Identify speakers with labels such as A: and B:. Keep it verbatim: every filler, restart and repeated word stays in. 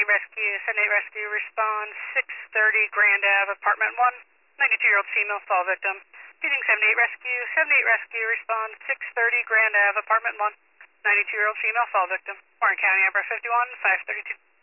A: Rescue, seven eight Rescue, respond six thirty Grand Ave, apartment one, ninety-two-year-old female fall victim. Repeating seven eight Rescue, seven eight Rescue, respond six thirty Grand Ave, apartment one, ninety-two-year-old female fall victim. Warren County, Amber fifty-one, five thirty-two.